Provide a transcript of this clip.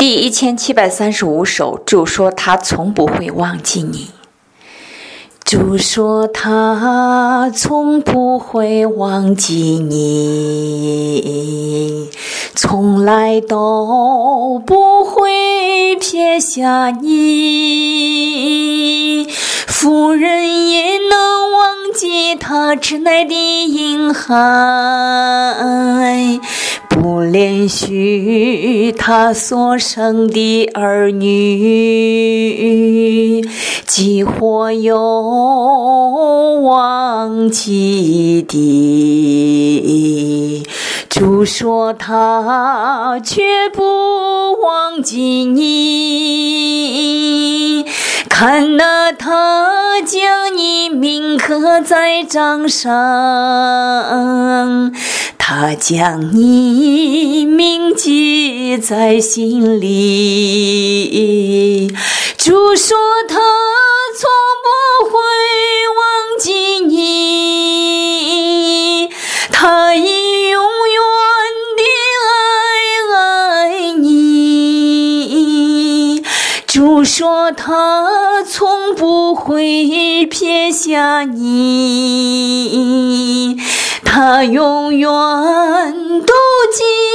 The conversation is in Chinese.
第1735首，主说他从不会忘记你。主说他从不会忘记你，从来都不会撇下你。妇人也能忘记他挚爱的婴孩，不怜恤他所生的儿女，既或有忘记的。主说他绝不忘记你，看哪，他将你铭刻在掌上，他将你铭记在心里。主说他从不会忘记你，他已永远的爱你。主说他从不会撇下你，他永远都记